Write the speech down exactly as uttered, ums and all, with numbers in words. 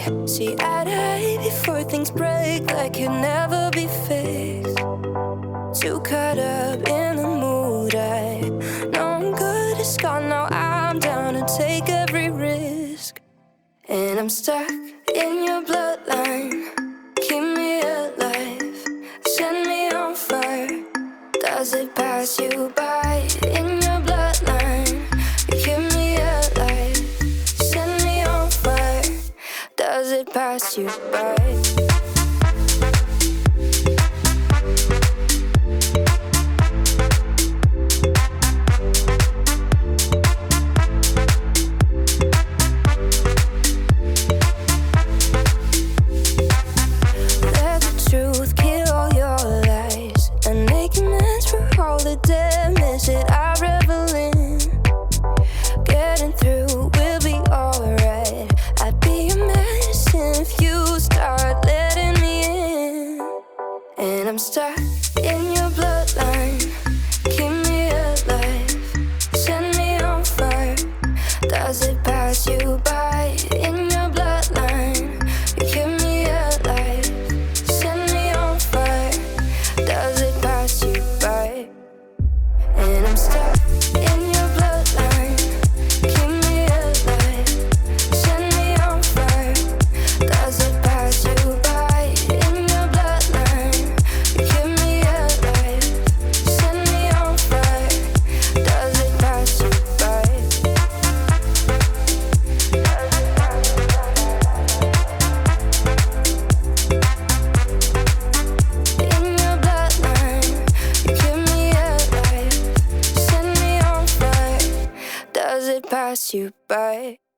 See eye to eye before things break like can never be fixed. Too caught up in the mood, I know I'm good as gone. Now I'm down to take every risk. And I'm stuck in your bloodline. Keep me alive, set me on fire. Does it pass you by? In your bloodline, you keep me alive, set me on fire. Does it pass you by? I'm stuck in your bloodline. Keep me alive, set me on fire. Does it pass you by? In your bloodline, you keep me alive, set me on fire. Does it pass you by? And I'm stuck in your bloodline. Keep me alive, set me on fire. Does it pass you by? In your bloodline, you keep me alive, set me on fire. Does it pass you by? In your bloodline, you keep me alive, set me on fire. Does it pass you by?